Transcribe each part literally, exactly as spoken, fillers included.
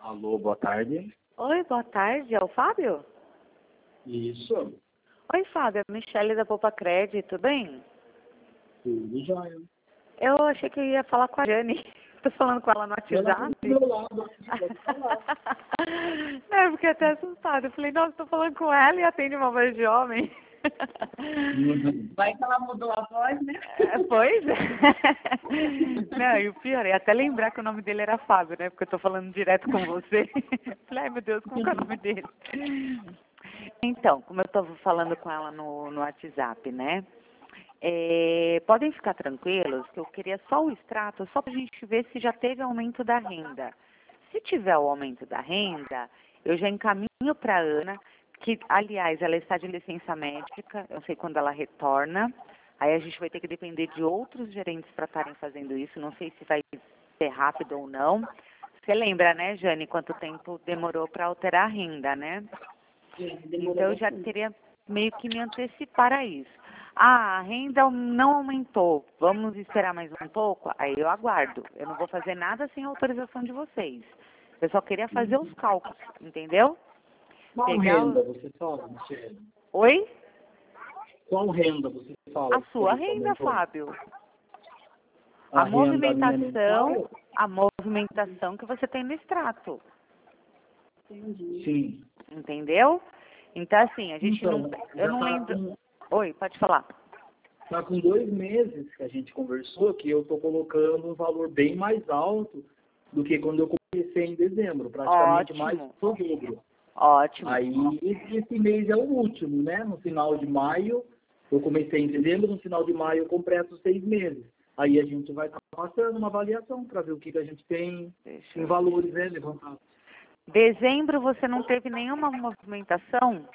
Alô, boa tarde. Oi, boa tarde. É o Fábio? Isso. Oi, Fábio. É a Michele da Poupa Crédito, tudo bem? Tudo jóia. Eu achei que eu ia falar com a Jane. Tô falando com ela no Ela tá WhatsApp. do meu lado, pode falar. É, eu fiquei até assustada. Eu falei, nossa, tô falando com ela e atende uma voz de homem. Uhum. Vai que ela mudou a voz, né? É, pois é. Não, e o pior é até lembrar que o nome dele era Fábio, né? Porque eu tô falando direto com você. Falei, ai meu Deus, como que é o nome dele? Então, como eu tô falando com ela no, no WhatsApp, né? É, podem ficar tranquilos que eu queria só o extrato, só pra gente ver se já teve aumento da renda. Se tiver o aumento da renda, eu já encaminho para a Ana, que, aliás, ela está de licença médica, eu não sei quando ela retorna. Aí a gente vai ter que depender de outros gerentes para estarem fazendo isso. Não sei se vai ser rápido ou não. Você lembra, né, Jane, quanto tempo demorou para alterar a renda, né? Então eu já teria meio que me antecipar a isso. Ah, a renda não aumentou, vamos esperar mais um pouco? Aí eu aguardo. Eu não vou fazer nada sem autorização de vocês. Eu só queria fazer os cálculos, entendeu? Qual Pegar renda o... você fala, Michele? Oi? Qual renda você fala? A sua que renda, aumentou? Fábio. A, A renda minha movimentação, mensal? a movimentação que você tem no extrato. Sim. Entendeu? Então, assim, a gente Então, não... Eu já não tá lembro... com, Oi, pode falar. tá com dois meses que a gente conversou que eu tô colocando um valor bem mais alto do que quando eu comecei em dezembro, praticamente mais Ótimo, do dobro. ótimo. Aí, esse mês é o último, né? No final de maio, eu comecei em dezembro, no final de maio eu completo seis meses. Aí a gente vai estar passando uma avaliação para ver o que, que a gente tem Deixa em eu... valores, né, levantados. Dezembro você não teve nenhuma movimentação?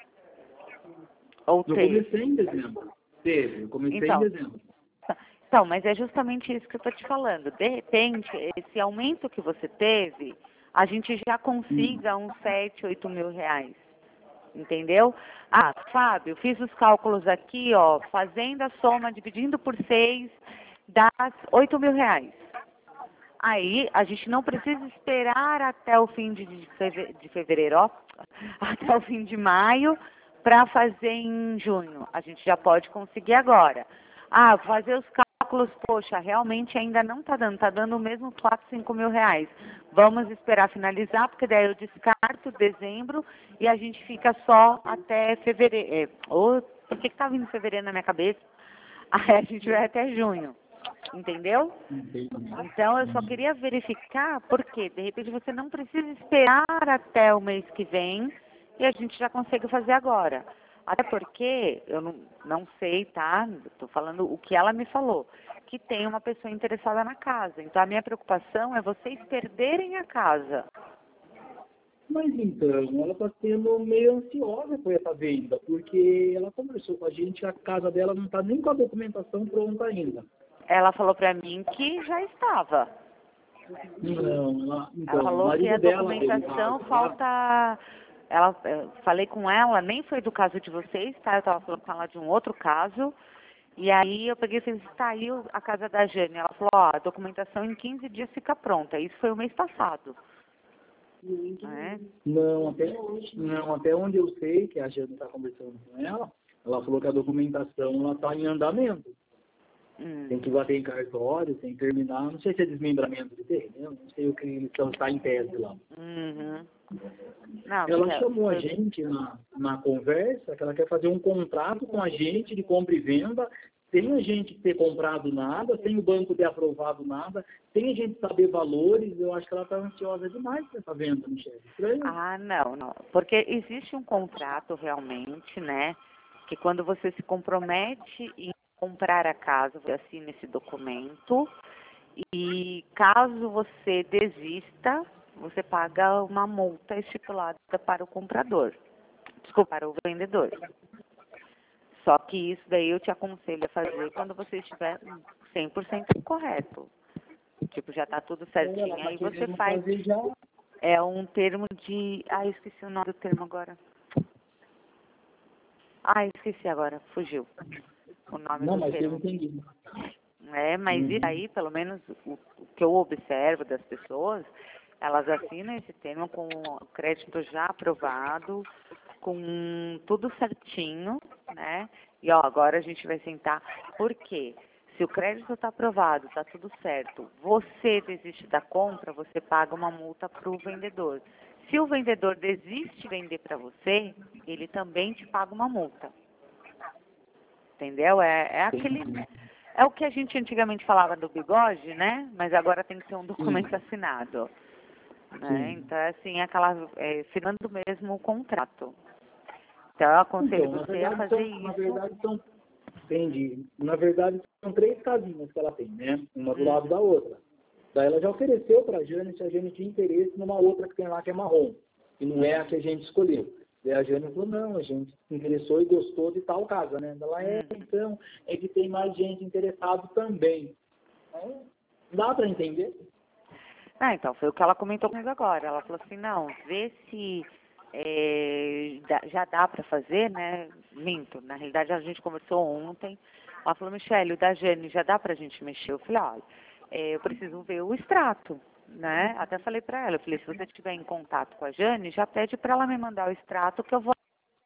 Ou Eu teve? comecei em dezembro. Teve, eu comecei em Então, dezembro. então, mas é justamente isso que eu estou te falando. De repente, esse aumento que você teve, a gente já Hum. consiga uns sete, oito mil reais. Entendeu? Ah, Fábio, fiz os cálculos aqui, ó, fazendo a soma, dividindo por seis, dá oito mil reais. Aí, a gente não precisa esperar até o fim de feve- de fevereiro, ó, até o fim de maio, para fazer em junho. A gente já pode conseguir agora. Ah, fazer os cálculos, poxa, realmente ainda não está dando, está dando mesmo quatro, cinco mil reais. Vamos esperar finalizar, porque daí eu descarto dezembro e a gente fica só até fevereiro. É, oh, por que está vindo fevereiro na minha cabeça? Aí a gente vai até junho. Entendeu? Entendi. Então, eu só queria verificar, porque de repente você não precisa esperar até o mês que vem e a gente já consegue fazer agora. Até porque, eu não, não sei, tá? Estou falando o que ela me falou, que tem uma pessoa interessada na casa. Então, a minha preocupação é vocês perderem a casa. Mas então, ela está sendo meio ansiosa com essa venda, porque ela conversou com a gente, a casa dela não está nem com a documentação pronta ainda. Ela falou pra mim que já estava. Não, ela, então, Ela o falou que a marido dela veio em documentação casa, lá. falta. Ela, eu falei com ela, nem foi do caso de vocês, tá? Eu tava falando com ela de um outro caso. E aí eu peguei e falei, tá aí a casa da Jane. Ela falou, ó, a documentação em quinze dias fica pronta. Isso foi o mês passado. É? Não, até, não, até onde eu sei que a Jane está conversando com ela, ela falou que a documentação está em andamento. Hum. Tem que bater em cartório, tem que terminar. Não sei se é desmembramento de terreno, não sei o que eles estão tá em tese lá. Uhum. Não, Ela porque chamou a foi- gente na, na conversa que ela quer fazer um contrato com a gente de compra e venda, sem a gente ter comprado nada, sem o banco ter aprovado nada, sem a gente saber valores. Eu acho que ela está ansiosa demais para essa venda, Michele. Estranho. Ah, não, não. Porque existe um contrato realmente, né? Que quando você se compromete em comprar a casa, você assina esse documento. E caso você desista, você paga uma multa estipulada para o comprador. Desculpa, para o vendedor. Só que isso daí eu te aconselho a fazer quando você estiver cem por cento correto. Tipo, já está tudo certinho. Ela está Aí você querendo faz. fazer já. É um termo de... Ah, eu esqueci o nome do termo agora. Ah, eu esqueci agora. Fugiu o nome Não, do mas eu termo. entendi. É, mas isso Uhum. aí, pelo menos o, o que eu observo das pessoas, Elas assinam esse termo com o crédito já aprovado, com tudo certinho, né? E ó, agora a gente vai sentar. Por quê? Se o crédito está aprovado, está tudo certo, você desiste da compra, você paga uma multa para o vendedor. Se o vendedor desiste de vender para você, ele também te paga uma multa. Entendeu? É, é aquele... É o que a gente antigamente falava do bigode, né? Mas agora tem que ter um documento assinado. Né? Então, assim, é aquela... É, assinando mesmo o contrato. Então, eu aconselho Então, na você a verdade, fazer são, na isso. verdade, são, entendi. Na verdade, são três casinhas que ela tem, né? Uma do Hum. lado da outra. Daí ela já ofereceu para a Jane se a Jane tinha interesse numa outra que tem lá que é marrom, que não é a que a gente escolheu. Daí a Jane falou, não, a gente se interessou e gostou de tal casa, né? Ela é, Hum. então, é que tem mais gente interessada também. Então, dá para entender? Ah, então, foi o que ela comentou comigo agora. Ela falou assim, não, vê se é, dá- já dá para fazer, né? Minto, na realidade a gente conversou ontem. Ela falou, Michele, o da Jane já dá pra gente mexer? Eu falei, olha, é, eu preciso ver o extrato, né? Até falei pra ela, eu falei, se você estiver em contato com a Jane, já pede pra ela me mandar o extrato que eu vou...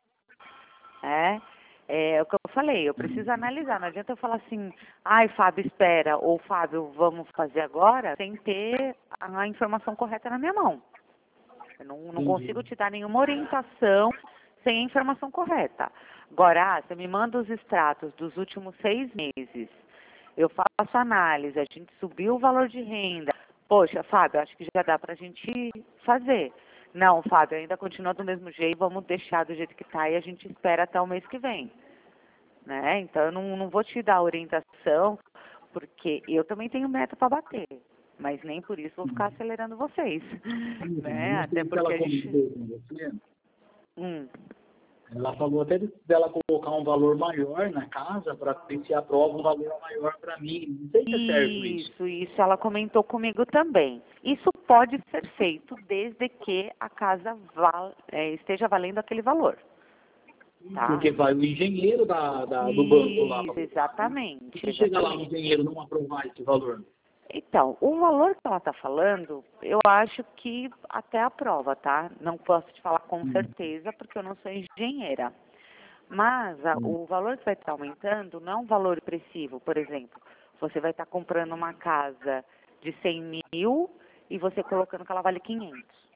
É, é o que eu falei, eu preciso analisar. Não adianta eu falar assim, ai, Fábio, espera, ou Fábio, vamos fazer agora, sem ter a informação correta na minha mão. Eu não, não consigo te dar nenhuma orientação sem a informação correta. Agora, ah, você me manda os extratos dos últimos seis meses, eu faço análise, a gente subiu o valor de renda. Poxa, Fábio, acho que já dá para a gente fazer. Não, Fábio, ainda continua do mesmo jeito, vamos deixar do jeito que está e a gente espera até o mês que vem. Né? Então, eu não, não vou te dar orientação, porque eu também tenho meta para bater. Mas nem por isso vou ficar acelerando vocês. Né? Até porque a gente... Hum. Ela falou até de- dela colocar um valor maior na casa para ver se aprova um valor maior para mim. Não sei se é certo isso. Isso, isso ela comentou comigo também. Isso pode ser feito desde que a casa val, é, esteja valendo aquele valor. Tá? Porque vai o engenheiro da, da- do banco lá. Isso, exatamente. Se chega lá o exatamente. engenheiro não aprovar esse valor. Então, o valor que ela está falando, eu acho que até aprova, tá? Não posso te falar com certeza, porque eu não sou engenheira. Mas a- o valor que vai estar aumentando não é um valor expressivo. Por exemplo, você vai estar comprando uma casa de cem mil e você colocando que ela vale quinhentos.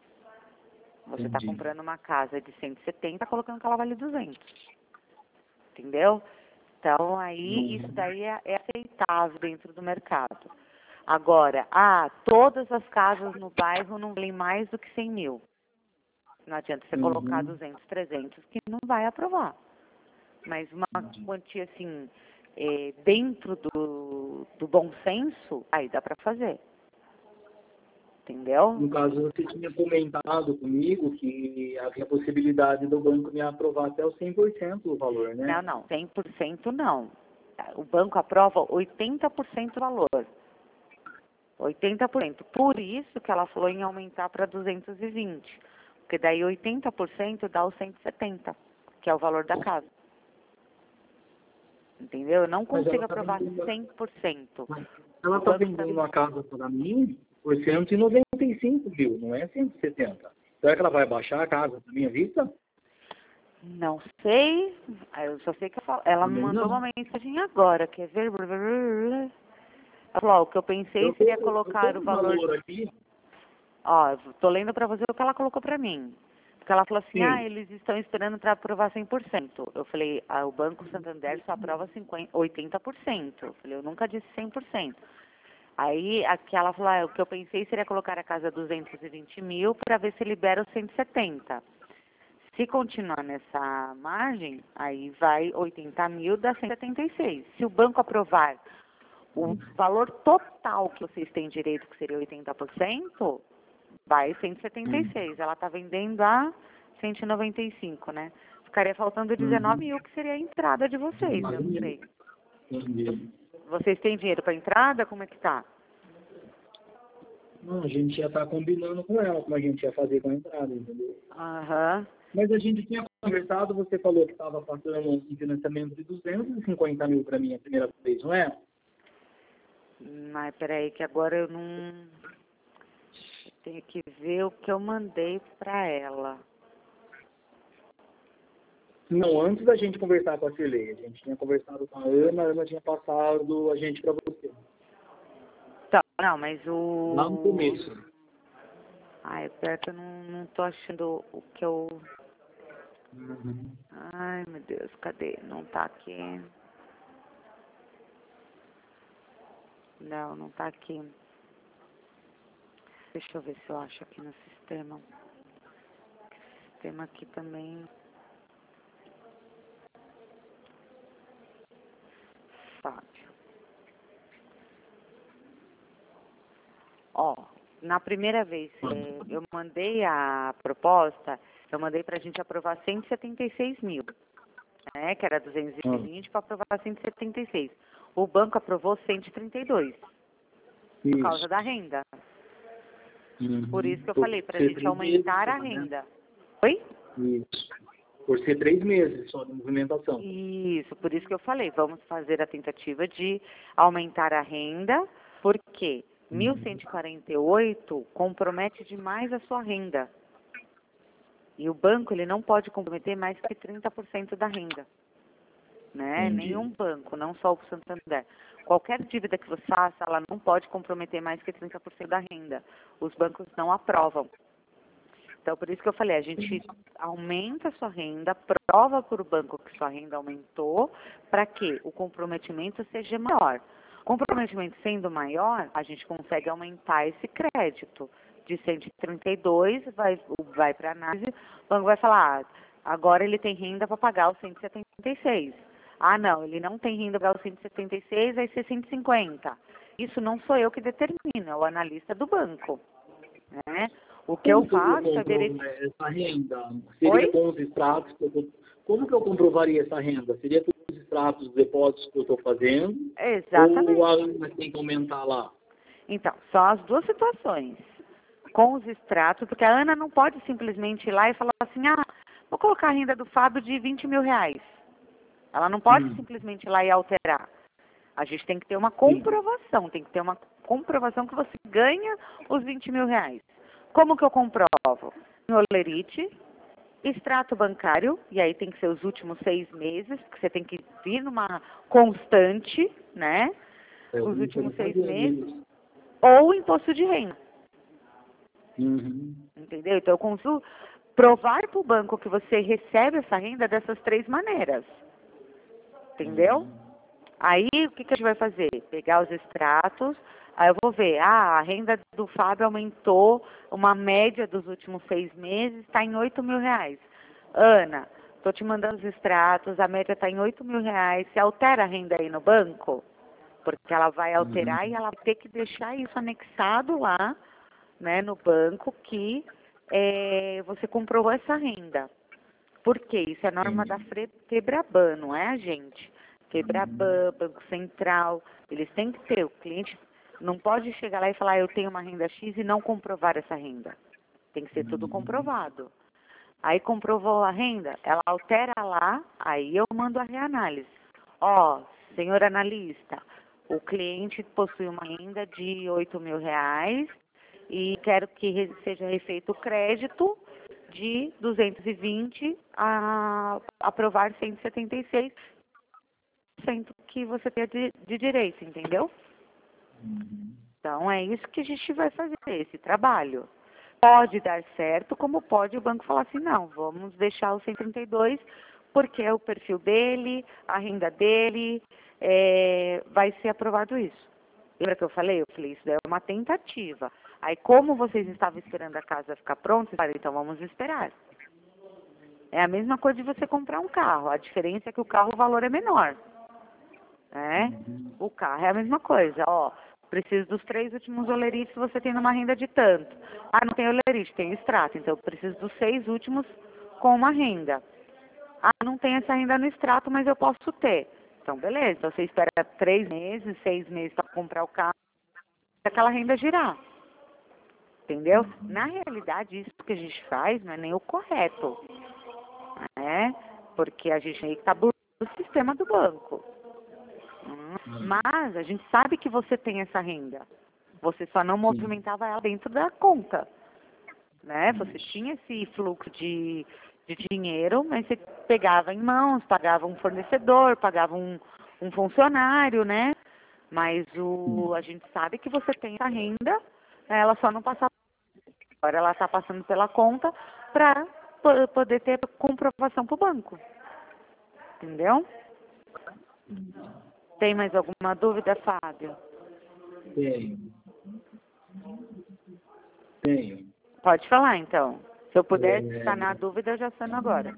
Você está Entendi. comprando uma casa de cento e setenta, colocando que ela vale duzentos. Entendeu? Então, aí, isso daí é, é aceitável dentro do mercado. Agora, ah, todas as casas no bairro não valem mais do que cem mil. Não adianta você Uhum. colocar duzentos, trezentos, que não vai aprovar. Mas uma quantia, assim, é, dentro do, do bom senso, aí dá para fazer. Entendeu? No caso, você tinha comentado comigo que havia possibilidade do banco me aprovar até os cem por cento o valor, né? Não, não, cem por cento não. O banco aprova oitenta por cento do valor. oitenta por cento. Por isso que ela falou em aumentar para duzentos e vinte. Porque daí oitenta por cento dá os cento e setenta, que é o valor da casa. Entendeu? Eu não Mas consigo ela tá aprovar vendendo- cem por cento. Mas ela O está banco vendendo tá- a casa para mim por cento e noventa e cinco mil, não é cento e setenta. Será que ela vai baixar a casa para minha vista? Não sei. Eu só sei que eu falo- ela me Também mandou não. uma mensagem agora, quer ver? Ela falou, ó, o que eu pensei Eu tô, seria eu colocar tô o com valor... aqui. Ó, eu tô lendo para você o que ela colocou para mim. Porque ela falou assim, ah, Sim. eles estão esperando para aprovar cem por cento. Eu falei, ah, o Banco Santander só aprova cinquenta, oitenta por cento. Eu falei, eu nunca disse cem por cento. Aí aqui ela falou, ah, o que eu pensei seria colocar a casa duzentos e vinte mil para ver se libera os cento e setenta. Se continuar nessa margem, aí vai oitenta mil, dá cento e setenta e seis. Se o banco aprovar o valor total que vocês têm direito, que seria oitenta por cento, vai cento e setenta e seis. Ela está vendendo a cento e noventa e cinco, né? Ficaria faltando dezenove mil, que seria a entrada de vocês, eu não sei. Entendi. Vocês têm dinheiro para entrada? Como é que tá? Não, a gente já está combinando com ela como a gente ia fazer com a entrada, entendeu? Aham. Mas a gente tinha conversado, você falou que estava passando um financiamento de duzentos e cinquenta mil para mim a primeira vez, não é? Mas peraí, que agora eu não... Eu tenho que ver o que eu mandei para ela. Não, antes da gente conversar com a Cirlei, a gente tinha conversado com a Ana, a Ana tinha passado a gente para você. Tá, não, mas o... Lá no começo. Ai, pior que eu não, não tô achando o que eu... Uhum. Ai, meu Deus, cadê? Não tá aqui. Não, não tá aqui. Deixa eu ver se eu acho aqui no sistema. Esse sistema aqui também... Fábio. Ó, na primeira vez é, eu mandei a proposta, eu mandei pra gente aprovar cento e setenta e seis mil, né? Que era duzentos e vinte para aprovar cento e setenta e seis. O banco aprovou cento e trinta e dois, por Isso. causa da renda. Uhum. Por isso que eu Por falei, pra ser gente três aumentar meses, a né? renda. Oi? Isso. Por ser três meses só de movimentação. Isso, por isso que eu falei, vamos fazer a tentativa de aumentar a renda, porque mil cento e quarenta e oito compromete demais a sua renda. E o banco, ele não pode comprometer mais que trinta por cento da renda. Né? Entendi. Nenhum banco, não só o Santander. Qualquer dívida que você faça, ela não pode comprometer mais que trinta por cento da renda. Os bancos não aprovam. Então, por isso que eu falei, a gente aumenta a sua renda, prova para o banco que sua renda aumentou, para que o comprometimento seja maior. Comprometimento sendo maior, a gente consegue aumentar esse crédito. De cento e trinta e dois, vai, vai para análise, o banco vai falar, ah, agora ele tem renda para pagar os cento e setenta e seis. Ah, não, ele não tem renda para pagar os cento e setenta e seis, vai ser cento e cinquenta. Isso não sou eu que determino, é o analista do banco. Né? O que Como eu faço é verificar. essa renda? Seria Oi? com os extratos que eu tô... Como que eu comprovaria essa renda? Seria com os extratos dos depósitos que eu estou fazendo? Exatamente. Ou a Ana tem que aumentar lá? Então, são as duas situações. Com os extratos, porque a Ana não pode simplesmente ir lá e falar assim, ah, vou colocar a renda do Fábio de vinte mil reais. Ela não pode Hum. simplesmente ir lá e alterar. A gente tem que ter uma comprovação, tem que ter uma comprovação que você ganha os vinte mil reais. Como que eu comprovo? Em Olerite, extrato bancário, e aí tem que ser os últimos seis meses, porque você tem que vir numa constante, né? É, Os últimos seis meses, isso. ou imposto de renda. Uhum. Entendeu? Então eu consigo provar para o banco que você recebe essa renda dessas três maneiras. Entendeu? Uhum. Aí o que, que a gente vai fazer? Pegar os extratos, aí eu vou ver, ah, a renda do Fábio aumentou, uma média dos últimos seis meses está em oito mil reais. Ana, estou te mandando os extratos, a média está em oito mil reais, você altera a renda aí no banco? Porque ela vai alterar Uhum. e ela vai ter que deixar isso anexado lá, né, no banco, que é, você comprovou essa renda. Por quê? Isso é norma da Febraban, não é a gente. Febraban, Banco Central, eles têm que ter, o cliente não pode chegar lá e falar, eu tenho uma renda X e não comprovar essa renda. Tem que ser tudo comprovado. Aí comprovou a renda, ela altera lá, aí eu mando a reanálise. Ó, senhor analista, o cliente possui uma renda de oito mil reais e quero que re- seja refeito o crédito de duzentos e vinte a aprovar cento e setenta e seis que você tem de, de direito, entendeu? Então é isso que a gente vai fazer, esse trabalho. Pode dar certo, como pode o banco falar assim, não, vamos deixar o cento e trinta e dois, porque é o perfil dele, a renda dele, é, vai ser aprovado isso. Lembra que eu falei? Eu falei, isso daí é uma tentativa. Aí como vocês estavam esperando a casa ficar pronta, vocês falaram, então vamos esperar. É a mesma coisa de você comprar um carro, a diferença é que o carro o valor é menor. Né? O carro é a mesma coisa, ó, preciso dos três últimos olerites, você tem uma renda de tanto. Ah, não tem olerite, tem extrato, então eu preciso dos seis últimos com uma renda. Ah, não tem essa renda no extrato, mas eu posso ter. Então, beleza, então você espera três meses, seis meses para comprar o carro, aquela renda girar. Entendeu? Na realidade, isso que a gente faz não é nem o correto, né? Porque a gente está burlando o sistema do banco. Mas a gente sabe que você tem essa renda. Você só não movimentava ela dentro da conta. né? Você tinha esse fluxo de, de dinheiro, mas você pegava em mãos, pagava um fornecedor, pagava um, um funcionário, né? Mas o, a gente sabe que você tem essa renda, né? Ela só não passa. Agora ela está passando pela conta para poder ter comprovação para o banco. Entendeu? Tem mais alguma dúvida, Fábio? Tenho. Tenho. Pode falar, então. Se eu puder É... sanar a dúvida, eu já sano agora.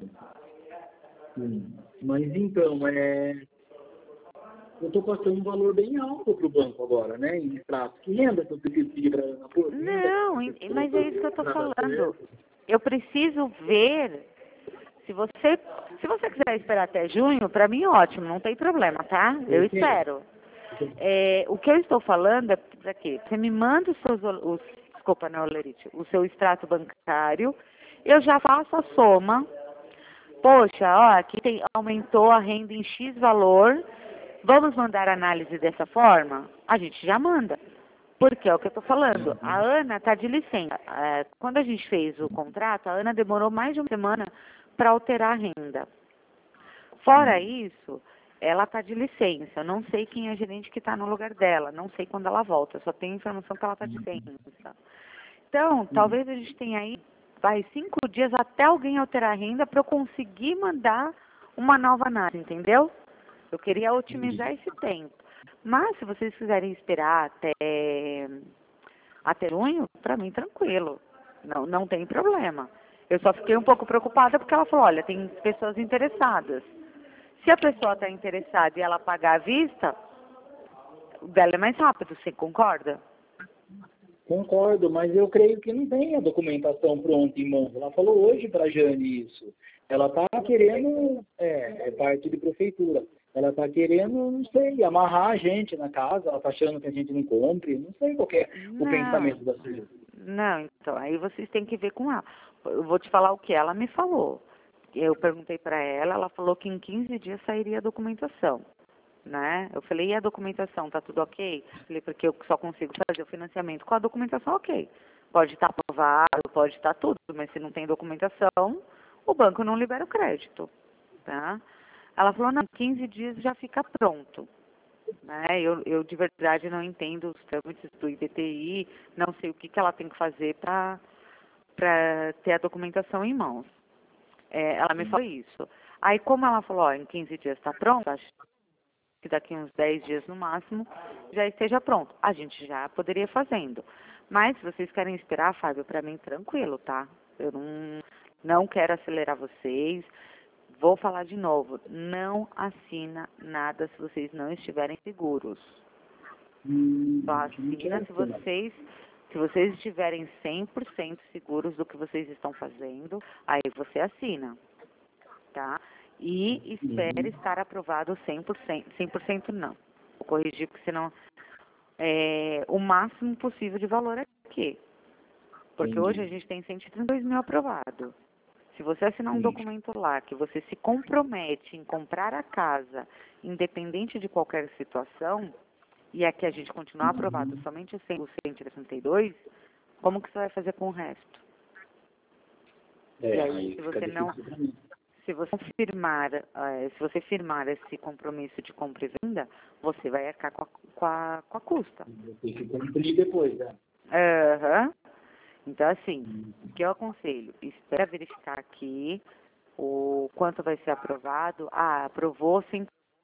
Sim. Mas então, é... eu estou passando um valor bem alto para o banco agora, né? Em extrato. Que renda que eu preciso pedir para a Não, mas é isso que eu estou falando. Eu preciso ver. Se você, se você quiser esperar até junho, para mim ótimo, não tem problema, tá? Eu espero. É, o que eu estou falando é para quê? Você me manda os seus, os, desculpa, não, Lerite, o seu extrato bancário, eu já faço a soma. Poxa, ó, aqui tem, aumentou a renda em X valor, vamos mandar análise dessa forma? A gente já manda. Porque é o que eu estou falando. A Ana está de licença. É, quando a gente fez o contrato, a Ana demorou mais de uma semana para alterar a renda. Fora isso, ela está de licença. Eu não sei quem é a gerente que está no lugar dela. Não sei quando ela volta. Eu só tenho informação que ela está de licença. Então, talvez a gente tenha aí, vai, cinco dias até alguém alterar a renda para eu conseguir mandar uma nova análise, entendeu? Eu queria otimizar esse tempo. Mas, se vocês quiserem esperar até, até junho, para mim, tranquilo. Não, não tem problema. Eu só fiquei um pouco preocupada porque ela falou, olha, tem pessoas interessadas. Se a pessoa está interessada e ela pagar à vista, o dela é mais rápido, você concorda? Concordo, mas eu creio que não tem a documentação pronta em mãos. Ela falou hoje para a Jane isso. Ela está querendo, é, é parte de prefeitura. Ela está querendo, não sei, amarrar a gente na casa. Ela está achando que a gente não compre. Não sei qual é o Não. pensamento da senhora. Não, então, aí vocês têm que ver com ela. Eu vou te falar o que ela me falou. Eu perguntei para ela, ela falou que em quinze dias sairia a documentação, né? Eu falei, e a documentação, tá tudo ok? Eu falei, porque eu só consigo fazer o financiamento com a documentação ok. Pode estar aprovado, pode estar tudo, mas se não tem documentação, o banco não libera o crédito, tá? Ela falou, não, quinze dias já fica pronto. Né? Eu, eu de verdade não entendo os trâmites do I P T I, não sei o que, que ela tem que fazer para para ter a documentação em mãos. É, ela me falou isso. Aí como ela falou, ó, em quinze dias está pronto, acho que daqui uns dez dias no máximo já esteja pronto. A gente já poderia ir fazendo. Mas se vocês querem esperar, Fábio, para mim tranquilo, tá? Eu não, não quero acelerar vocês. Vou falar de novo, não assina nada se vocês não estiverem seguros. Hum, Só assina se vocês, se vocês estiverem cem por cento seguros do que vocês estão fazendo, aí você assina, tá? E espere estar aprovado cem por cento, cem por cento não. Vou corrigir, porque senão é, o máximo possível de valor aqui. Porque Entendi. hoje a gente tem cento e trinta e dois mil aprovado. Se você assinar um documento lá que você se compromete em comprar a casa, independente de qualquer situação, e aqui a gente continuar aprovado somente o cento e sessenta e dois, como que você vai fazer com o resto? É, e aí, aí se fica você não, difícil pra mim. se você firmar, eh, se você firmar esse compromisso de compra e venda, você vai arcar com a, com a, com a custa. Tem que cumprir depois, né? Aham. Então, assim, o que eu aconselho? Espera verificar aqui o quanto vai ser aprovado. Ah, aprovou sim.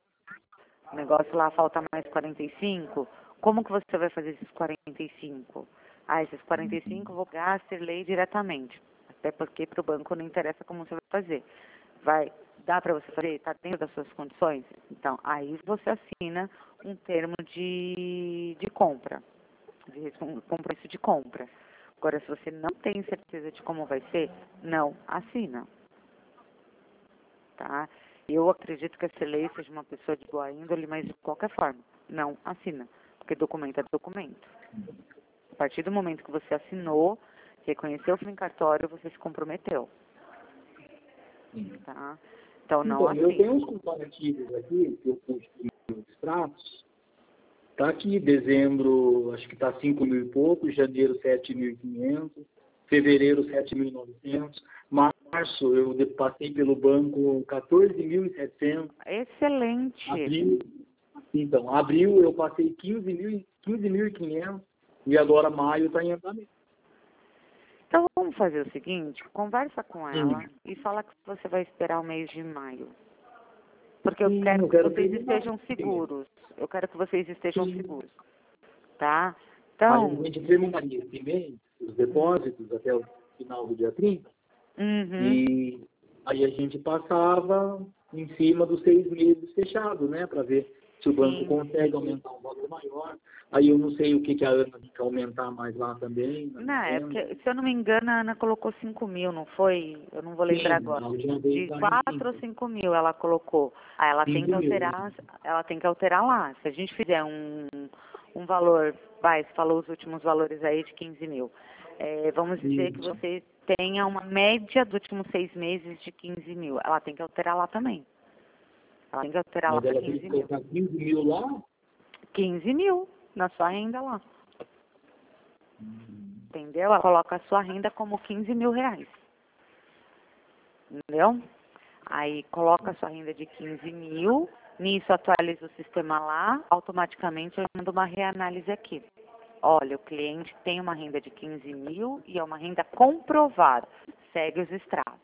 O negócio lá falta mais quarenta e cinco. Como que você vai fazer esses quarenta e cinco? Ah, esses quarenta e cinco eu vou pagar a Serlei diretamente. Até porque para o banco não interessa como você vai fazer. Vai, dá para você fazer? Está dentro das suas condições? Então, aí você assina um termo de, de compra, de um compromisso de compra. Agora, se você não tem certeza de como vai ser, não assina. Tá? Eu acredito que a Serlei seja uma pessoa de boa índole, mas de qualquer forma, não assina. Porque documento é documento. A partir do momento que você assinou, reconheceu o cartório, você se comprometeu. Tá? Então, não Então, assina. eu tenho uns comparativos aqui, que eu construí os extratos. Está aqui, dezembro, acho que está cinco mil e pouco, janeiro sete mil e quinhentos, fevereiro sete mil e novecentos, março eu de- passei pelo banco quatorze mil e setecentos, Excelente. abril, então, abril eu passei quinze mil e quinze mil e quinhentos e agora maio está em andamento. Então vamos fazer o seguinte, conversa com ela Hum. e fala que você vai esperar o mês de maio. Porque eu Sim, quero eu que quero vocês terminar. estejam seguros. Eu quero que vocês estejam Sim. seguros. Tá? Aí a Então. gente terminaria esse mês, os depósitos, até o final do dia trinta, Uhum. e aí a gente passava em cima dos seis meses fechados, né, para ver se o banco Sim. consegue aumentar um valor maior. Aí eu não sei o que, que a Ana quer aumentar mais lá também. na Não, é venda. porque, se eu não me engano, a Ana colocou cinco mil, não foi? Eu não vou lembrar Sim, agora. a última vez De tá em quatro ou cinco. cinco mil ela colocou. Aí ela tem Cinco que mil. alterar, ela tem que alterar lá. Se a gente fizer um, um valor, vai, você falou os últimos valores aí de quinze mil. É, vamos dizer que Isso. você tenha uma média dos últimos seis meses de quinze mil. Ela tem que alterar lá também. Ela tem que alterar lá Mas para ela tem quinze que mil. colocar quinze mil lá? quinze mil na sua renda lá. Entendeu? Ela coloca a sua renda como quinze mil reais. Entendeu? Aí coloca a sua renda de quinze mil, nisso atualiza o sistema lá, automaticamente eu mando uma reanálise aqui. Olha, o cliente tem uma renda de quinze mil e é uma renda comprovada. Segue os extratos.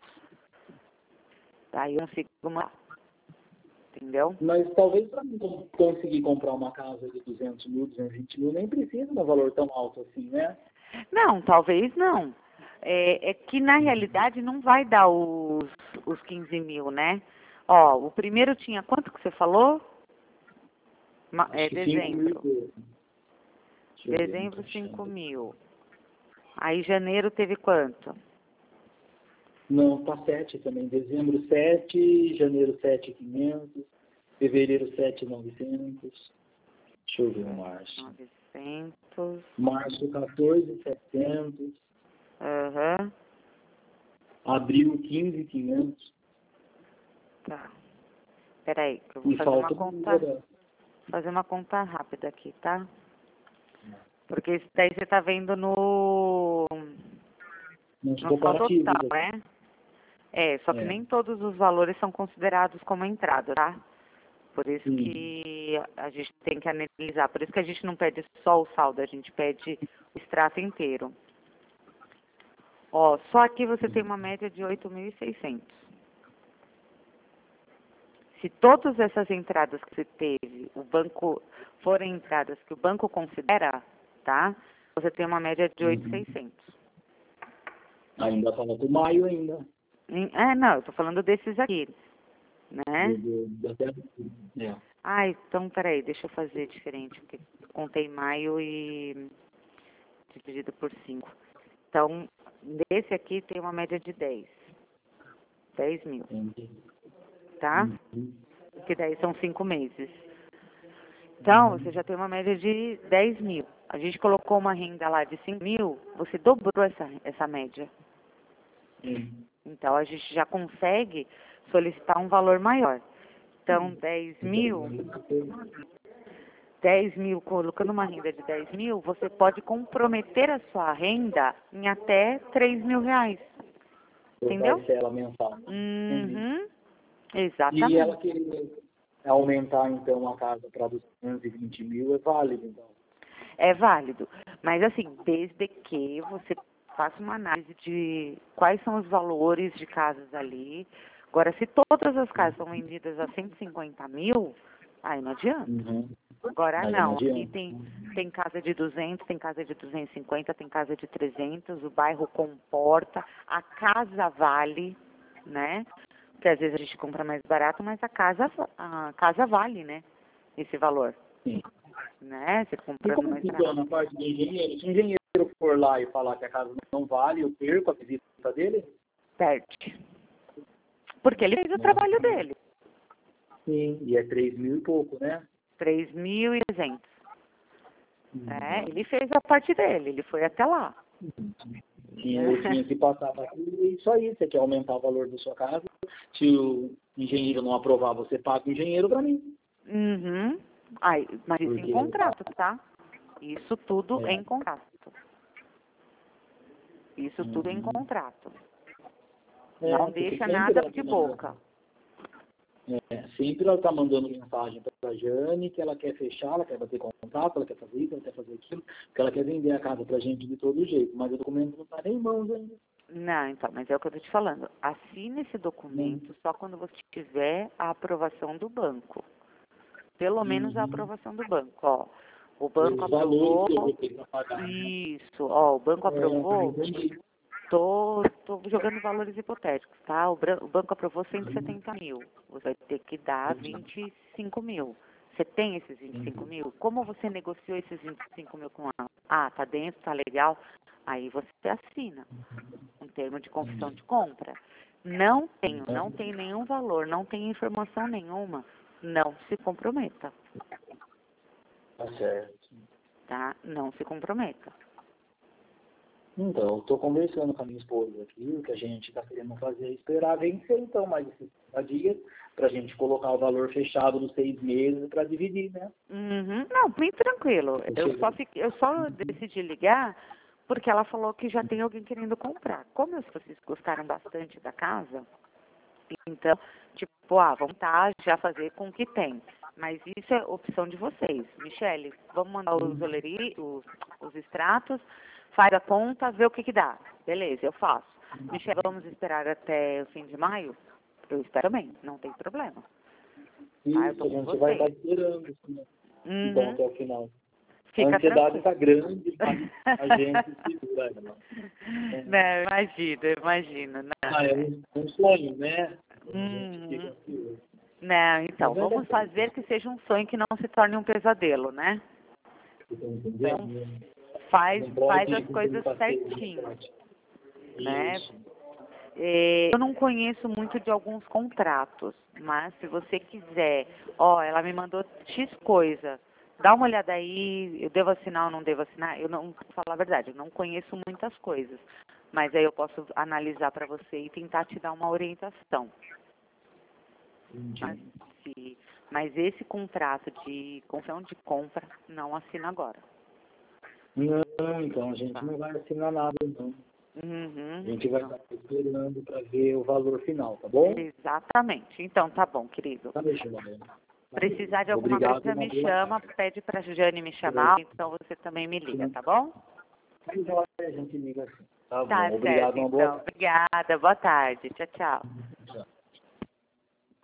Aí eu consigo mandar. Entendeu? Mas talvez para mim con- conseguir comprar uma casa de duzentos mil, duzentos e vinte mil, nem precisa de um valor tão alto assim, né? Não, talvez não. É, é que na realidade não vai dar os, os quinze mil, né? Ó, o primeiro tinha quanto que você falou? Ma- Acho É que cinco mil e dezembro. pouco. Deixa eu ver, Dezembro, não tô cinco achando. mil. Aí janeiro teve quanto? Não, tá sete também. Dezembro sete, janeiro sete mil e quinhentos, fevereiro sete mil e novecentos. Deixa eu ver o março. novecentos. Março quatorze mil e setecentos. Aham. Abril quinze mil e quinhentos. Tá. Peraí, que eu vou E fazer uma falta conta, dinheiro. fazer uma conta rápida aqui, tá? Porque isso daí você tá vendo no, Nos no só comparativos. total, né? É, só que É. nem todos os valores são considerados como entrada, tá? Por isso Sim. que a gente tem que analisar. Por isso que a gente não pede só o saldo, a gente pede o extrato inteiro. Ó, só aqui você tem uma média de oito mil e seiscentos. Se todas essas entradas que você teve, o banco, forem entradas que o banco considera, tá? Você tem uma média de oito mil e seiscentos. Ainda falta o maio ainda. Em- É, não, eu tô falando desses aqui, né? Do- do- até- é. Ah, então, peraí, deixa eu fazer diferente, porque eu contei maio e dividido por cinco. Então, desse aqui tem uma média de dez. dez mil, Entendi. tá? Uhum. Que daí são cinco meses. Então, você já tem uma média de dez mil. A gente colocou uma renda lá de cinco mil, você dobrou essa, essa média. Sim. Então, a gente já consegue solicitar um valor maior. Então, dez mil, dez mil, colocando uma renda de dez mil, você pode comprometer a sua renda em até três mil reais. Entendeu? Parcela mensal. Uhum. E Exatamente. ela querer aumentar, então, a casa para duzentos e vinte mil, é válido, então. É válido. Mas, assim, desde que você faça uma análise de quais são os valores de casas ali. Agora, se todas as casas são vendidas a cento e cinquenta mil, aí não adianta. Uhum. Agora, Aí não. adianta. Aqui tem, tem casa de duzentos, tem casa de duzentos e cinquenta, tem casa de trezentos, o bairro comporta, a casa vale, né? Porque às vezes a gente compra mais barato, mas a casa, a casa vale, né? Esse valor. Sim. Né? Você E comprando como mais funciona barato. a parte do engenheiro? Se o engenheiro for lá e falar que a casa não vale, eu perco a visita dele? Perde. Porque ele fez o Nossa. trabalho dele. Sim. E é três mil e pouco, né? três mil e trezentos. Uhum. É, ele fez a parte dele, ele foi até lá. Sim, eu tinha que passar para isso aí. Você quer aumentar o valor da sua casa? Se o engenheiro não aprovar, você paga o engenheiro para mim. Uhum. Ai, mas isso Porque- em contrato, tá? Isso tudo É. em contrato. Isso tudo é em Uhum. contrato. É, Não porque deixa sempre nada ela de tá boca. mandando, é, sempre ela está mandando mensagem para a Jane que ela quer fechar, ela quer bater contrato, ela quer fazer isso, ela quer fazer aquilo, que ela quer vender a casa para a gente de todo jeito, mas o documento não está nem em mãos ainda. Não, então, mas é o que eu estou te falando. Assine esse documento só quando você tiver a aprovação do banco. Pelo menos a Uhum. aprovação do banco, ó. O Os banco valores aprovou. que eu vou ter para pagar. Né? Isso, ó, o banco É, aprovou. entendi. Tô, tô jogando valores hipotéticos, tá? O, bran- o banco aprovou cento e setenta mil. Você vai ter que dar vinte e cinco mil. Você tem esses vinte e cinco mil? Como você negociou esses vinte e cinco mil com ela? Ah, tá dentro, tá legal. Aí você assina um termo de confissão de compra. Não tenho, não tem nenhum valor, não tem informação nenhuma. Não se comprometa, Tá certo. tá? Não se comprometa. Então, eu estou conversando com a minha esposa aqui, o que a gente está querendo fazer é esperar vencer, então, mais esses trinta dias, para a gente colocar o valor fechado nos seis meses para dividir, né? Uhum. Não, bem tranquilo. Eu só, fiquei, eu só decidi ligar porque ela falou que já tem alguém querendo comprar. Como eu- vocês gostaram bastante da casa, então, tipo, ah, vamos tá, já fazer com o que tem. Mas isso é opção de vocês. Michele, vamos mandar os, oleri, os, os extratos, faz a conta, vê o que que dá. Beleza, eu faço. Michele, vamos esperar até o fim de maio? Eu espero também, não tem problema. Isso, Ah, eu tô a com gente vai estar vocês. esperando, assim, então, Uhum. até o final. A Fica ansiedade tranquilo. está grande, mas a gente segura ela. É, Não, imagino, imagino. Não, ah, é um, um sonho, né? A gente fica Uhum. ansioso. Não, então, Mas vai dar vamos certo, fazer que seja um sonho que não se torne um pesadelo, né? você tá Então, entendendo? faz, Não pode faz as cumprir coisas um passeio de certinho, verdade. né? Isso. É, eu não conheço muito de alguns contratos, mas se você quiser, ó, ela me mandou X coisa, dá uma olhada aí, eu devo assinar ou não devo assinar? Eu não, pra falar a verdade, eu não conheço muitas coisas, mas aí eu posso analisar para você e tentar te dar uma orientação. Entendi. Mas, se, mas esse contrato de confissão de compra não assina agora. Não, então a gente Tá? não vai assinar nada, não. Uhum. A gente vai Não. estar esperando para ver o valor final, tá bom? Exatamente. Então, tá bom, querido. Tá, Michele? Precisar de alguma Obrigado, coisa, uma me boa chama, tarde. pede pra Jane me chamar, então você também me liga, tá bom? Mas olha, a gente liga assim. Tá Tá bom, certo, obrigado, uma boa então. tarde. Obrigada, boa tarde. Tchau, tchau.